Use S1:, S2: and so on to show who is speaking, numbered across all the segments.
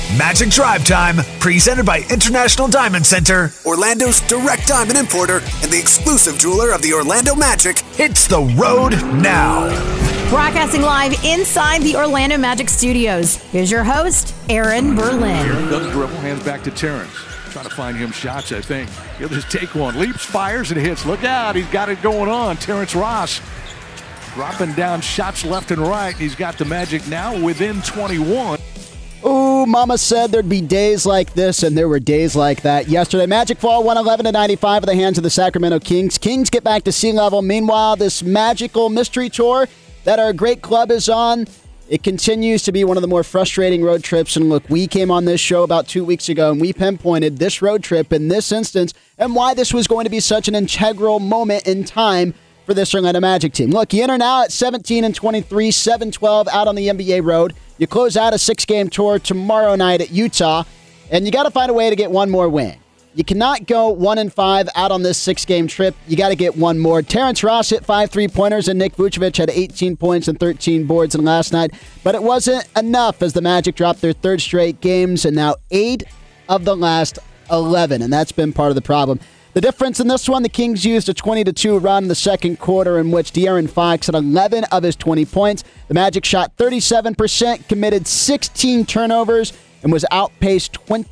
S1: Magic Drive Time, presented by International Diamond Center, Orlando's direct diamond importer and the exclusive jeweler of the Orlando Magic, hits the road now.
S2: Broadcasting live inside the Orlando Magic Studios. Here's your host, Aaron Berlin.
S3: Does dribble, hands back to Terrence. Trying to find him shots, I think. He'll just take one. Leaps, fires, and hits. Look out, he's got it going on. Terrence Ross dropping down shots left and right. He's got the Magic now within 21.
S4: Ooh, Mama said there'd be days like this, and there were days like that yesterday. Magic fall 111-95 in the hands of the Sacramento Kings. Kings get back to sea level. Meanwhile, this magical mystery tour that our great club is on, it continues to be one of the more frustrating road trips. And look, we came on this show about 2 weeks ago, and we pinpointed this road trip in this instance and why this was going to be such an integral moment in time for this Orlando Magic team. Look, you enter now at 17-23, 7-12 out on the NBA road. You close out a 6-game tour tomorrow night at Utah, and you got to find a way to get one more win. You cannot go 1-5 out on this 6-game trip. You got to get one more. Terrence Ross hit 5 3-pointers, and Nick Vucevic had 18 points and 13 boards in last night. But it wasn't enough as the Magic dropped their third straight games, and now 8 of the last 11, and that's been part of the problem. The difference in this one, the Kings used a 20-2 run in the second quarter in which De'Aaron Fox had 11 of his 20 points. The Magic shot 37%, committed 16 turnovers, and was outpaced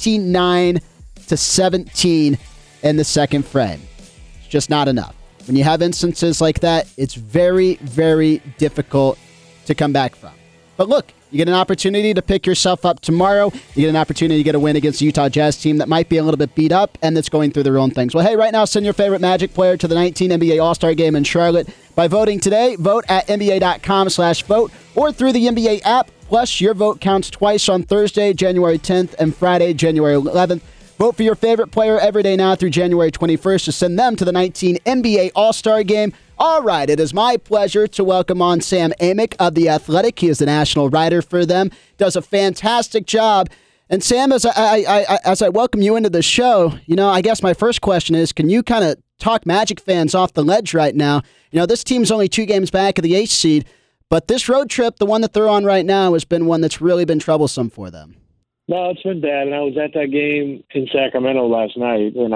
S4: 29-17 in the second frame. It's just not enough. When you have instances like that, it's very, very difficult to come back from. But look, you get an opportunity to pick yourself up tomorrow. You get an opportunity to get a win against the Utah Jazz team that might be a little bit beat up and that's going through their own things. Well, hey, right now, send your favorite Magic player to the 19 NBA All-Star Game in Charlotte by voting today. Vote at NBA.com/vote or through the NBA app. Plus, your vote counts twice on Thursday, January 10th and Friday, January 11th. Vote for your favorite player every day now through January 21st to send them to the 19 NBA All-Star Game. All right, it is my pleasure to welcome on Sam Amick of The Athletic. He is the national writer for them, does a fantastic job. And Sam, as I welcome you into the show, I guess my first question is, can you kind of talk Magic fans off the ledge right now? This team's only 2 games back of the 8th seed, but this road trip, the one that they're on right now, has been one that's really been troublesome for them.
S5: No, it's been bad, and I was at that game in Sacramento last night, and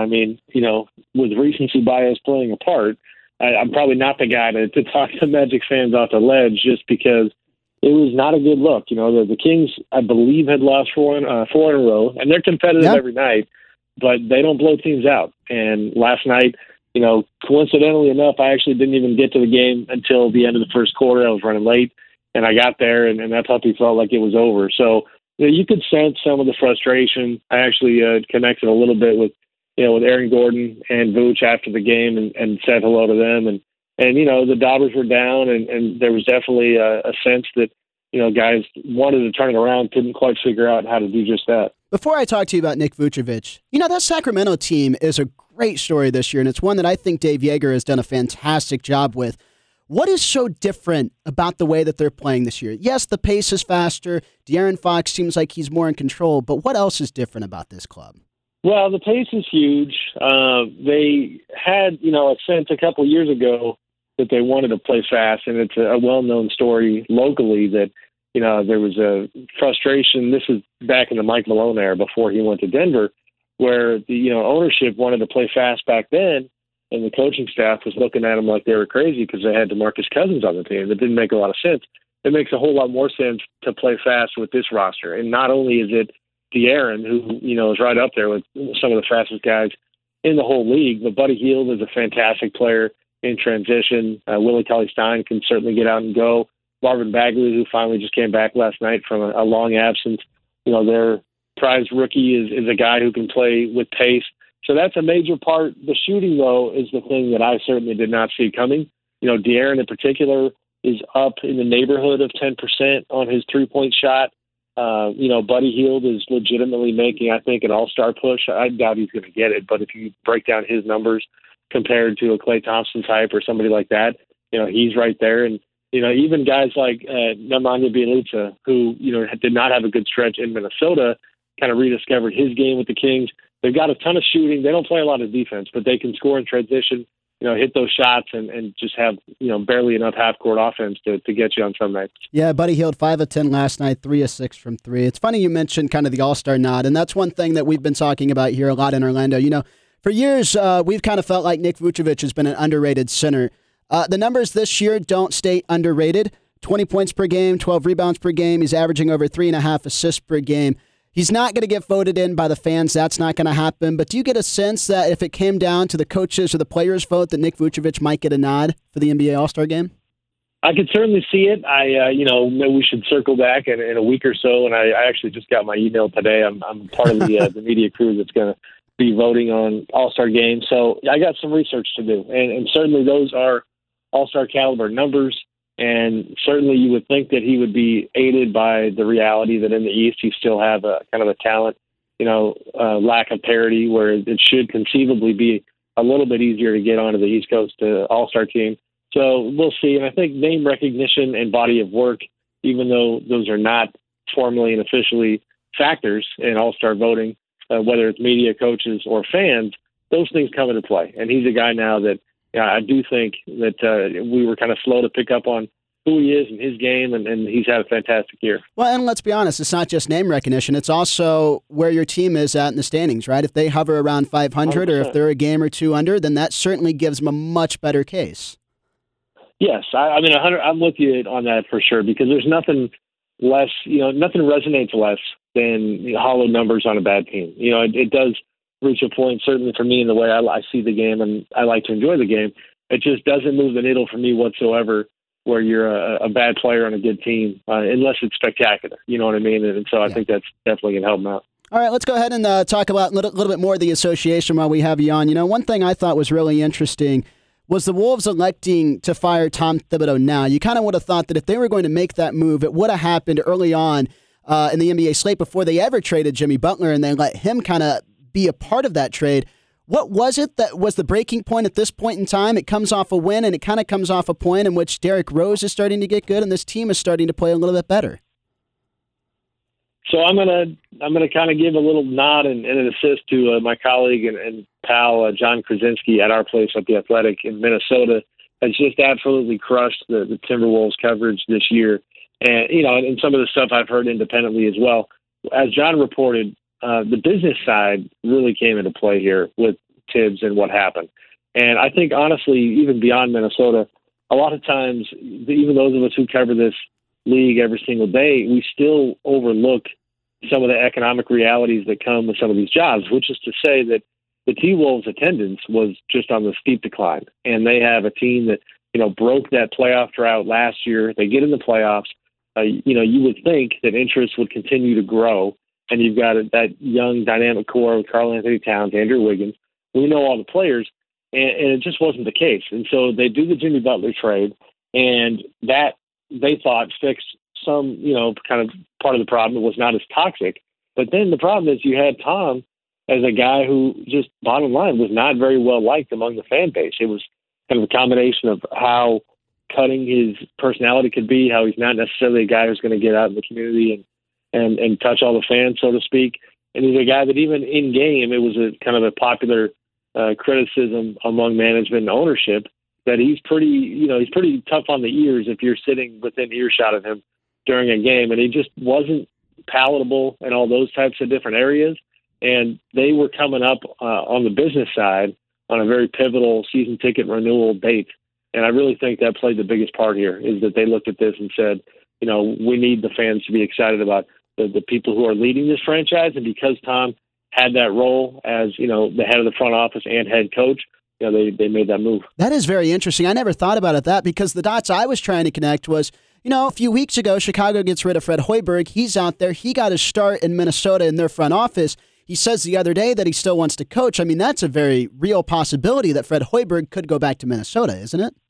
S5: with recency bias playing a part, I'm probably not the guy to talk to Magic fans off the ledge just because it was not a good look. The Kings, I believe, had lost 4 in a row, and they're competitive every night, but they don't blow teams out. And last night, coincidentally enough, I actually didn't even get to the game until the end of the first quarter. I was running late, and I got there, and that puppy felt like it was over. So you could sense some of the frustration. I actually connected a little bit with Aaron Gordon and Vooch after the game and said hello to them. And the Daubers were down, and there was definitely a sense that, guys wanted to turn it around, couldn't quite figure out how to do just that.
S4: Before I talk to you about Nick Vucevic, that Sacramento team is a great story this year, and it's one that I think Dave Joerger has done a fantastic job with. What is so different about the way that they're playing this year? Yes, the pace is faster. De'Aaron Fox seems like he's more in control, but what else is different about this club?
S5: Well, the pace is huge. They had, a sense a couple of years ago that they wanted to play fast, and it's a well-known story locally that, there was a frustration. This is back in the Mike Malone era before he went to Denver, where the, ownership wanted to play fast back then, and the coaching staff was looking at them like they were crazy because they had DeMarcus Cousins on the team. That didn't make a lot of sense. It makes a whole lot more sense to play fast with this roster. And not only is it De'Aaron, who, is right up there with some of the fastest guys in the whole league. But Buddy Hield is a fantastic player in transition. Willie Cauley-Stein can certainly get out and go. Marvin Bagley, who finally just came back last night from a long absence. Their prize rookie is a guy who can play with pace. So that's a major part. The shooting, though, is the thing that I certainly did not see coming. De'Aaron in particular is up in the neighborhood of 10% on his three-point shot. Buddy Hield is legitimately making, I think, an all-star push. I doubt he's going to get it, but if you break down his numbers compared to a Klay Thompson type or somebody like that, he's right there. And, even guys like Nemanja Bjelica, who, did not have a good stretch in Minnesota, kind of rediscovered his game with the Kings. They've got a ton of shooting. They don't play a lot of defense, but they can score in transition. hit those shots and just have, barely enough half-court offense to get you on some nights.
S4: Yeah, Buddy Hield 5 of 10 last night, 3 of 6 from 3. It's funny you mentioned kind of the All-Star nod, and that's one thing that we've been talking about here a lot in Orlando. For years, we've kind of felt like Nick Vucevic has been an underrated center. The numbers this year don't stay underrated. 20 points per game, 12 rebounds per game. He's averaging over 3.5 assists per game. He's not going to get voted in by the fans. That's not going to happen. But do you get a sense that if it came down to the coaches or the players' vote, that Nick Vucevic might get a nod for the NBA All-Star Game?
S5: I could certainly see it. Maybe we should circle back in a week or so. And I actually just got my email today. I'm part of the media crew that's going to be voting on All-Star Game. So I got some research to do. And certainly those are All-Star caliber numbers. And certainly you would think that he would be aided by the reality that in the East you still have a kind of a talent, lack of parity where it should conceivably be a little bit easier to get onto the East Coast All-Star team. So we'll see. And I think name recognition and body of work, even though those are not formally and officially factors in All-Star voting, whether it's media, coaches, or fans, those things come into play. And he's a guy now that I do think that we were kind of slow to pick up on who he is and his game, and he's had a fantastic year.
S4: Well, and let's be honest, it's not just name recognition. It's also where your team is at in the standings, right? If they hover around 500 100%. Or if they're a game or two under, then that certainly gives them a much better case.
S5: Yes, I mean, 100. I'm with you on that for sure, because there's nothing less, nothing resonates less than hollow numbers on a bad team. It does reach a point, certainly for me in the way I see the game, and I like to enjoy the game. It just doesn't move the needle for me whatsoever where you're a bad player on a good team, unless it's spectacular. You know what I mean? And so I think that's definitely going to help them out.
S4: All right, let's go ahead and talk about a little bit more of the association while we have you on. One thing I thought was really interesting was the Wolves electing to fire Tom Thibodeau now. You kind of would have thought that if they were going to make that move, it would have happened early on in the NBA slate before they ever traded Jimmy Butler, and they let him kind of be a part of that trade. What was it that was the breaking point at this point in time? It comes off a win, and it kind of comes off a point in which Derrick Rose is starting to get good, and this team is starting to play a little bit better.
S5: So I'm gonna kind of give a little nod and an assist to my colleague and pal John Krasinski at our place at the Athletic in Minnesota. Has just absolutely crushed the Timberwolves coverage this year, and and some of the stuff I've heard independently as well. As John reported, the business side really came into play here with Tibbs and what happened. And I think, honestly, even beyond Minnesota, a lot of times, even those of us who cover this league every single day, we still overlook some of the economic realities that come with some of these jobs, which is to say that the T-Wolves attendance was just on the steep decline. And they have a team that, broke that playoff drought last year. They get in the playoffs. You would think that interest would continue to grow. And you've got that young, dynamic core with Karl-Anthony Towns, Andrew Wiggins. We know all the players, and it just wasn't the case. And so they do the Jimmy Butler trade, and that they thought fixed some, kind of part of the problem. It was not as toxic. But then the problem is you had Tom as a guy who just, bottom line, was not very well liked among the fan base. It was kind of a combination of how cutting his personality could be, how he's not necessarily a guy who's going to get out in the community and touch all the fans, so to speak. And he's a guy that even in game, it was a kind of a popular criticism among management and ownership that he's pretty tough on the ears if you're sitting within earshot of him during a game. And he just wasn't palatable in all those types of different areas. And they were coming up on the business side on a very pivotal season ticket renewal date. And I really think that played the biggest part here, is that they looked at this and said, we need the fans to be excited about the people who are leading this franchise. And because Tom had that role as, the head of the front office and head coach, they made that move.
S4: That is very interesting. I never thought about it because the dots I was trying to connect was, a few weeks ago, Chicago gets rid of Fred Hoiberg. He's out there. He got his start in Minnesota in their front office. He says the other day that he still wants to coach. I mean, that's a very real possibility that Fred Hoiberg could go back to Minnesota, isn't it?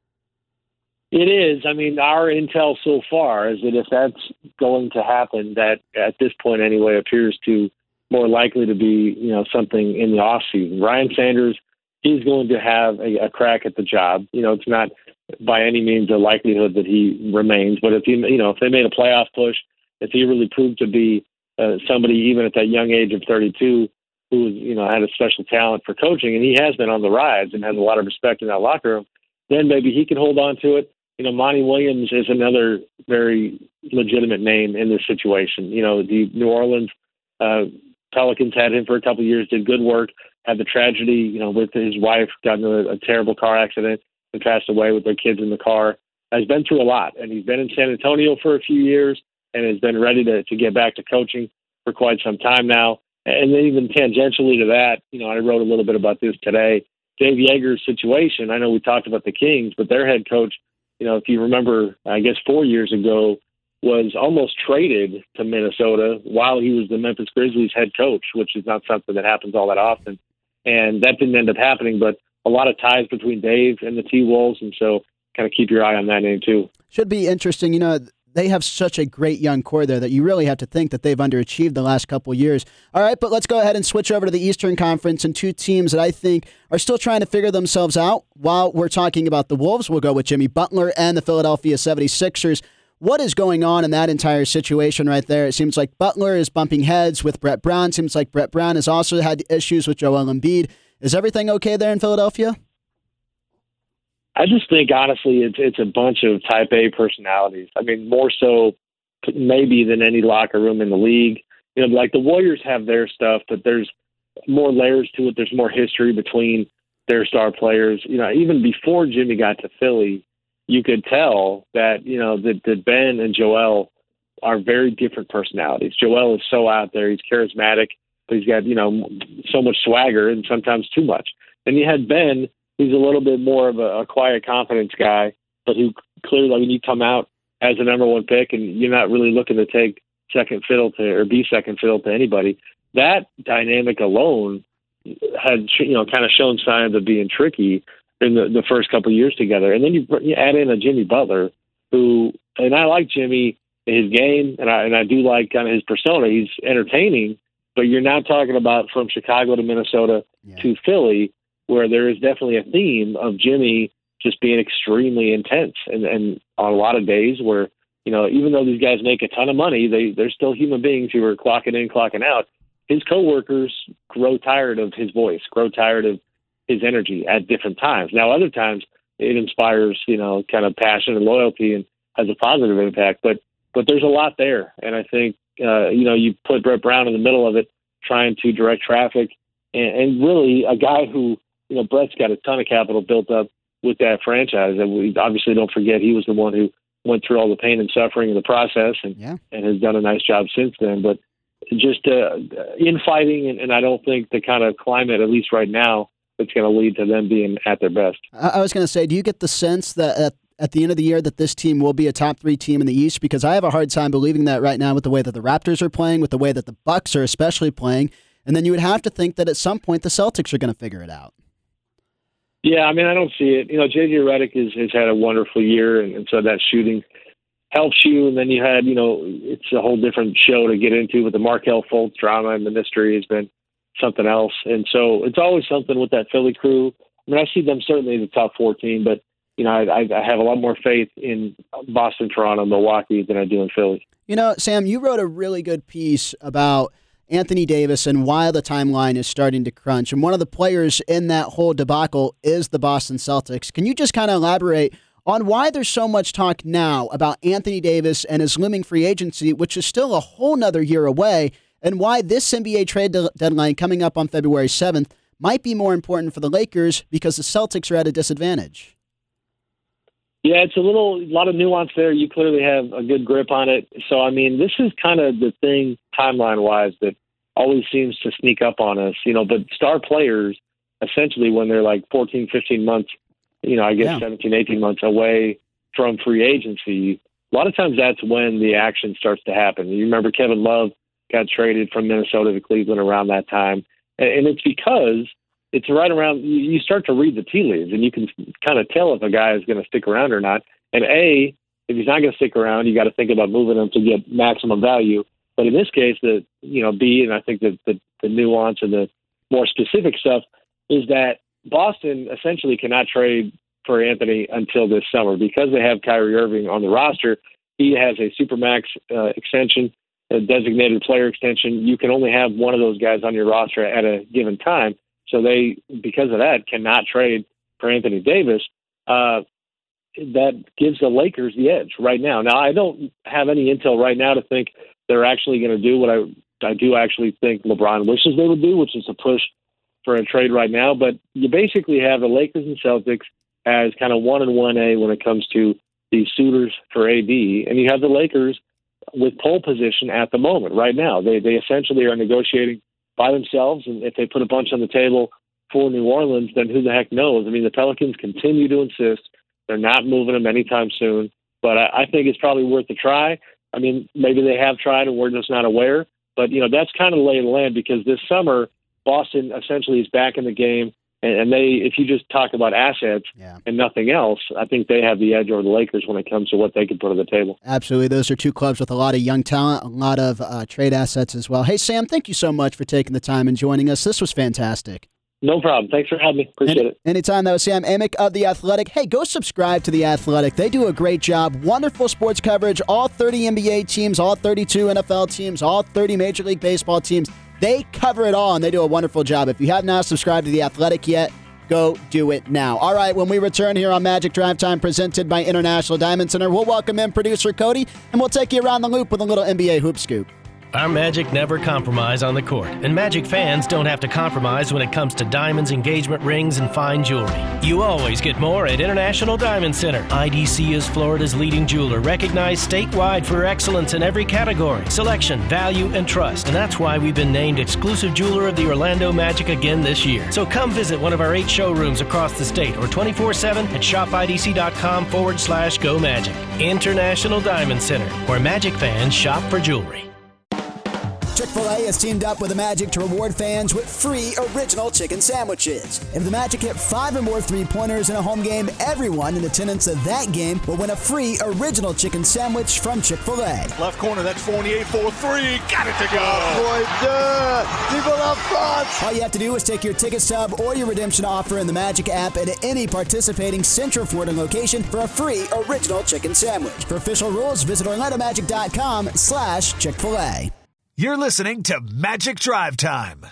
S5: It is. I mean, our intel so far is that if that's going to happen, that at this point anyway appears to more likely to be, something in the off season. Ryan Sanders is going to have a crack at the job. It's not by any means a likelihood that he remains, but if if they made a playoff push, if he really proved to be somebody even at that young age of 32 who had a special talent for coaching, and he has been on the rise and has a lot of respect in that locker room, then maybe he can hold on to it. Monty Williams is another very legitimate name in this situation. The New Orleans Pelicans had him for a couple of years, did good work, had the tragedy, with his wife, got in a terrible car accident and passed away with their kids in the car. Has been through a lot, and he's been in San Antonio for a few years and has been ready to get back to coaching for quite some time now. And then even tangentially to that, I wrote a little bit about this today. Dave Yeager's situation, I know we talked about the Kings, but their head coach, if you remember, I guess 4 years ago, was almost traded to Minnesota while he was the Memphis Grizzlies head coach, which is not something that happens all that often. And that didn't end up happening, but a lot of ties between Dave and the T-Wolves, and so kind of keep your eye on that name too.
S4: Should be interesting. They have such a great young core there that you really have to think that they've underachieved the last couple of years. All right, but let's go ahead and switch over to the Eastern Conference and two teams that I think are still trying to figure themselves out. While we're talking about the Wolves, we'll go with Jimmy Butler and the Philadelphia 76ers. What is going on in that entire situation right there? It seems like Butler is bumping heads with Brett Brown. Seems like Brett Brown has also had issues with Joel Embiid. Is everything okay there in Philadelphia?
S5: I just think, honestly, it's a bunch of type A personalities. I mean, more so maybe than any locker room in the league. Like the Warriors have their stuff, but there's more layers to it. There's more history between their star players. Even before Jimmy got to Philly, you could tell that, that Ben and Joel are very different personalities. Joel is so out there. He's charismatic, but he's got, so much swagger and sometimes too much. And you had Ben, who's a little bit more of a quiet confidence guy, but who clearly, when you come out as a number one pick and you're not really looking to take second fiddle to or be second fiddle to anybody, that dynamic alone had kind of shown signs of being tricky in the first couple of years together. And then you add in a Jimmy Butler, who, and I like Jimmy, his game, and I do like kind of his persona. He's entertaining, but you're now talking about from Chicago to Minnesota to Philly, where there is definitely a theme of Jimmy just being extremely intense. And on a lot of days where, even though these guys make a ton of money, they're still human beings who are clocking in, clocking out. His coworkers grow tired of his voice, grow tired of his energy at different times. Now, other times it inspires, kind of passion and loyalty and has a positive impact, but there's a lot there. And I think, you put Brett Brown in the middle of it, trying to direct traffic and really a guy who, Brett's got a ton of capital built up with that franchise. And we obviously don't forget he was the one who went through all the pain and suffering in the process and has done a nice job since then. But just infighting, and I don't think the kind of climate, at least right now, that's going to lead to them being at their best.
S4: I was going to say, do you get the sense that at the end of the year that this team will be a top 3 team in the East? Because I have a hard time believing that right now with the way that the Raptors are playing, with the way that the Bucks are especially playing. And then you would have to think that at some point the Celtics are going to figure it out.
S5: Yeah, I mean, I don't see it. J.J. Redick has had a wonderful year, and so that shooting helps you. And then you had, it's a whole different show to get into with the Markelle Fultz drama, and the mystery has been something else. And so it's always something with that Philly crew. I mean, I see them certainly as a top 4 team, but, I have a lot more faith in Boston, Toronto, Milwaukee than I do in Philly.
S4: Sam, you wrote a really good piece about Anthony Davis and why the timeline is starting to crunch. And one of the players in that whole debacle is the Boston Celtics. Can you just kind of elaborate on why there's so much talk now about Anthony Davis and his looming free agency, which is still a whole nother year away, and why this NBA trade deadline coming up on February 7th might be more important for the Lakers because the Celtics are at a disadvantage?
S5: Yeah, it's a lot of nuance there. You clearly have a good grip on it. So, I mean, this is kind of the thing timeline-wise that always seems to sneak up on us, but star players, essentially when they're like 14, 15 months, 17, 18 months away from free agency, a lot of times that's when the action starts to happen. You remember Kevin Love got traded from Minnesota to Cleveland around that time. And it's because it's right around, you start to read the tea leaves and you can kind of tell if a guy is going to stick around or not. And if he's not going to stick around, you got to think about moving him to get maximum value. But in this case, B, and I think that the nuance and the more specific stuff is that Boston essentially cannot trade for Anthony until this summer because they have Kyrie Irving on the roster. He has a Supermax extension, a designated player extension, you can only have one of those guys on your roster at a given time. So they, because of that, cannot trade for Anthony Davis. That gives the Lakers the edge right now. Now, I don't have any intel right now to think they're actually going to do what I do actually think LeBron wishes they would do, which is to push for a trade right now. But you basically have the Lakers and Celtics as kind of 1 and 1A when it comes to the suitors for AD, and you have the Lakers with pole position at the moment right now. They essentially are negotiating by themselves, and if they put a bunch on the table for New Orleans, then who the heck knows? I mean, the Pelicans continue to insist they're not moving them anytime soon, but I think it's probably worth a try. I mean, maybe they have tried and we're just not aware, but, that's kind of the lay of the land because this summer, Boston essentially is back in the game, and they, if you just talk about assets and nothing else, I think they have the edge over the Lakers when it comes to what they can put on the table.
S4: Absolutely. Those are two clubs with a lot of young talent, a lot of trade assets as well. Hey, Sam, thank you so much for taking the time and joining us. This was fantastic.
S5: No problem. Thanks for having me. Appreciate it.
S4: Anytime. That was Sam Amick of The Athletic. Hey, go subscribe to The Athletic. They do a great job. Wonderful sports coverage. All 30 NBA teams, all 32 NFL teams, all 30 Major League Baseball teams. They cover it all, and they do a wonderful job. If you have not subscribed to The Athletic yet, go do it now. All right, when we return here on Magic Drive Time presented by International Diamond Center, we'll welcome in producer Cody, and we'll take you around the loop with a little NBA hoop scoop.
S6: Our Magic never compromise on the court, and Magic fans don't have to compromise when it comes to diamonds, engagement rings, and fine jewelry. You always get more at International Diamond Center. IDC is Florida's leading jeweler, recognized statewide for excellence in every category, selection, value, and trust. And that's why we've been named exclusive jeweler of the Orlando Magic again this year. So come visit one of our 8 showrooms across the state or 24/7 at shopidc.com/go Magic. International Diamond Center, where Magic fans shop for jewelry.
S4: Chick-fil-A has teamed up with the Magic to reward fans with free original chicken sandwiches. If the Magic hit 5 or more three-pointers in a home game, everyone in attendance at that game will win a free original chicken sandwich from Chick-fil-A.
S7: Left corner, that's Fournier for 3. Got it to go.
S4: People up front. All you have to do is take your ticket stub or your redemption offer in the Magic app at any participating Central Florida location for a free original chicken sandwich. For official rules, visit OrlandoMagic.com/Chick-fil-A.
S1: You're listening to Magic Drive Time.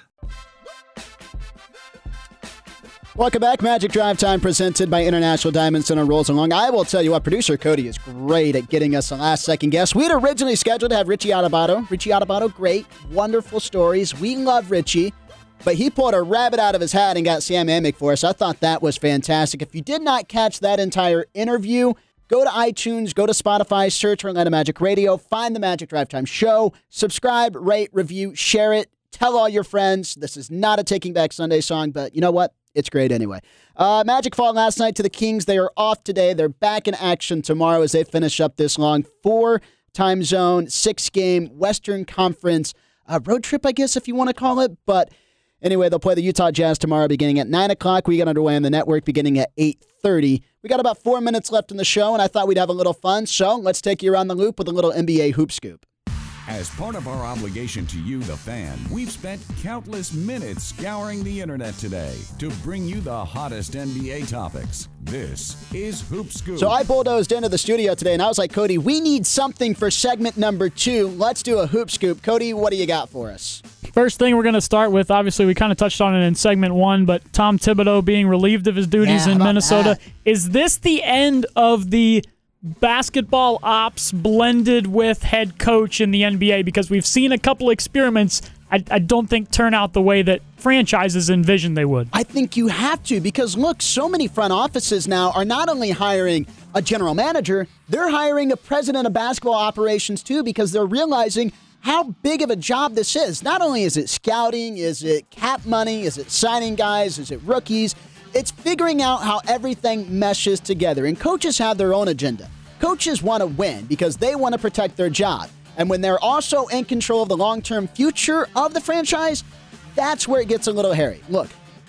S4: Welcome back. Magic Drive Time presented by International Diamond Center rolls along. I will tell you what, producer Cody is great at getting us a last-second guess. We had originally scheduled to have Richie Adubato. Richie Adubato, great, wonderful stories. We love Richie, but he pulled a rabbit out of his hat and got Sam Amick for us. I thought that was fantastic. If you did not catch that entire interview, go to iTunes, go to Spotify, search Orlando Magic Radio, find the Magic Drive Time show, subscribe, rate, review, share it, tell all your friends. This is not a Taking Back Sunday song, but you know what? It's great anyway. Magic fall last night to the Kings. They are off today. They're back in action tomorrow as they finish up this long 4-time zone, 6-game Western Conference road trip, I guess, if you want to call it. But anyway, they'll play the Utah Jazz tomorrow beginning at 9 o'clock. We get underway on the network beginning at 8:30. We got about 4 minutes left in the show, and I thought we'd have a little fun. So let's take you around the loop with a little NBA hoop scoop.
S8: As part of our obligation to you, the fan, we've spent countless minutes scouring the internet today to bring you the hottest NBA topics. This is Hoop Scoop.
S4: So I bulldozed into the studio today, and I was like, Cody, we need something for segment number 2. Let's do a Hoop Scoop. Cody, what do you got for us?
S9: First thing we're going to start with, obviously we kind of touched on it in segment 1, but Tom Thibodeau being relieved of his duties in Minnesota. Is this the end of the basketball ops blended with head coach in the NBA? Because we've seen a couple experiments I don't think turn out the way that franchises envisioned they would.
S4: I think you have to, because look, so many front offices now are not only hiring a general manager, they're hiring a president of basketball operations too, because they're realizing how big of a job this is. Not only is it scouting, is it cap money, is it signing guys, is it rookies? It's figuring out how everything meshes together. And coaches have their own agenda. Coaches want to win because they want to protect their job. And when they're also in control of the long-term future of the franchise, that's where it gets a little hairy. Look,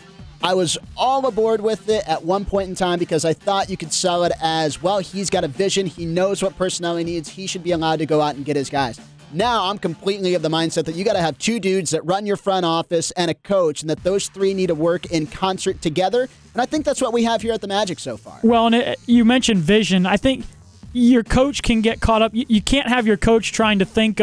S4: I was all aboard with it at one point in time because I thought you could sell it as, well, he's got a vision. He knows what personnel he needs. He should be allowed to go out and get his guys. Now I'm completely of the mindset that you got to have 2 dudes that run your front office and a coach, and that those 3 need to work in concert together. And I think that's what we have here at the Magic so far.
S9: Well, and you mentioned vision. I think your coach can get caught up. You can't have your coach trying to think of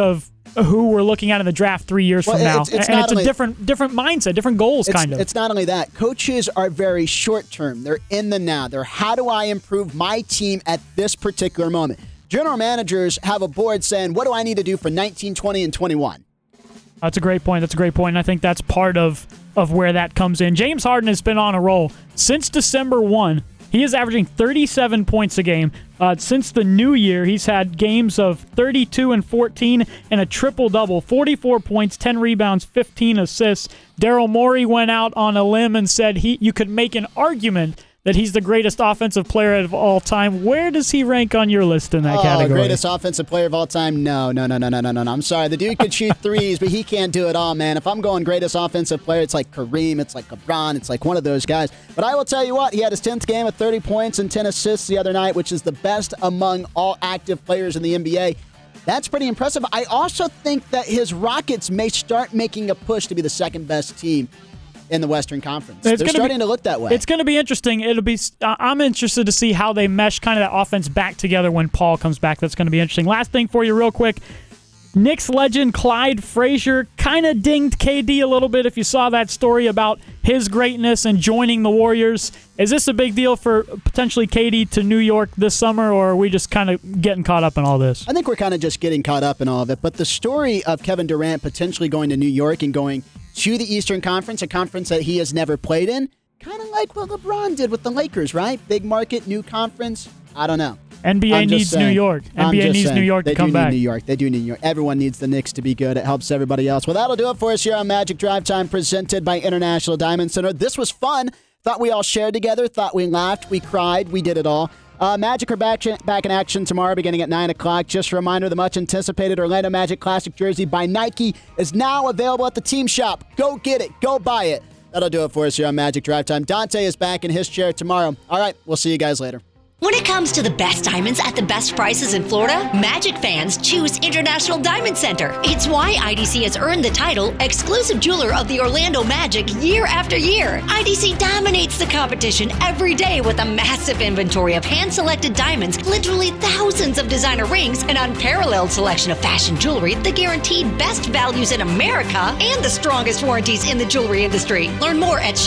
S9: who we're looking at in the draft 3 years from now.
S4: It's
S9: it's a different mindset, different goals, kind of.
S4: It's not only that. Coaches are very short-term. They're in the now. They're, how do I improve my team at this particular moment? General managers have a board saying, what do I need to do for 19, 20, and 21?
S9: That's a great point. And I think that's part of where that comes in. James Harden has been on a roll since December 1. He is averaging 37 points a game. Since the new year, he's had games of 32 and 14 and a triple-double, 44 points, 10 rebounds, 15 assists. Daryl Morey went out on a limb and said you could make an argument that he's the greatest offensive player of all time. Where does he rank on your list in that category?
S4: Greatest offensive player of all time? No. I'm sorry. The dude could shoot threes, but he can't do it all, man. If I'm going greatest offensive player, it's like Kareem, it's like LeBron, it's like one of those guys. But I will tell you what, he had his 10th game with 30 points and 10 assists the other night, which is the best among all active players in the NBA. That's pretty impressive. I also think that his Rockets may start making a push to be the second best team in the Western Conference. They're starting to look that way.
S9: It's going to be interesting. I'm interested to see how they mesh kind of that offense back together when Paul comes back. That's going to be interesting. Last thing for you real quick. Knicks legend Clyde Frazier kind of dinged KD a little bit if you saw that story about his greatness and joining the Warriors. Is this a big deal for potentially KD to New York this summer, or are we just kind of getting caught up in all this?
S4: I think we're kind of just getting caught up in all of it. But the story of Kevin Durant potentially going to New York and going to the Eastern Conference, a conference that he has never played in, kind of like what LeBron did with the Lakers, right? Big market, new conference. I don't know.
S9: NBA needs New York. NBA needs New York to come back.
S4: They do need New York. Everyone needs the Knicks to be good. It helps everybody else. Well, that'll do it for us here on Magic Drive Time, presented by International Diamond Center. This was fun. Thought we all shared together. Thought we laughed. We cried. We did it all. Magic are back in action tomorrow beginning at 9 o'clock. Just a reminder, the much-anticipated Orlando Magic Classic jersey by Nike is now available at the team shop. Go get it. Go buy it. That'll do it for us here on Magic Drive Time. Dante is back in his chair tomorrow. All right, we'll see you guys later.
S10: When it comes to the best diamonds at the best prices in Florida, Magic fans choose International Diamond Center. It's why IDC has earned the title exclusive jeweler of the Orlando Magic year after year. IDC dominates the competition every day with a massive inventory of hand-selected diamonds, literally thousands of designer rings, an unparalleled selection of fashion jewelry, the guaranteed best values in America, and the strongest warranties in the jewelry industry. Learn more at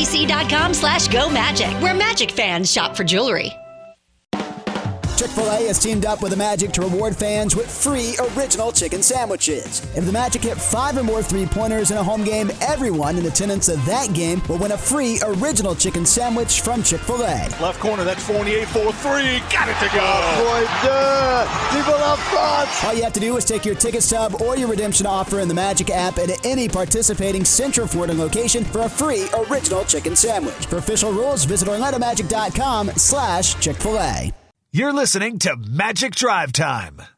S10: shopidc.com/GoMagic, where Magic fans shop for jewelry.
S4: Chick-fil-A has teamed up with the Magic to reward fans with free original chicken sandwiches. If the Magic hit 5 or more three-pointers in a home game, everyone in attendance at that game will win a free original chicken sandwich from Chick-fil-A.
S7: Left corner, that's Fournier for three. Got it to go.
S4: People up front. All you have to do is take your ticket stub or your redemption offer in the Magic app at any participating Central Florida location for a free original chicken sandwich. For official rules, visit OrlandoMagic.com/Chick-fil-A.
S1: You're listening to Magic Drive Time.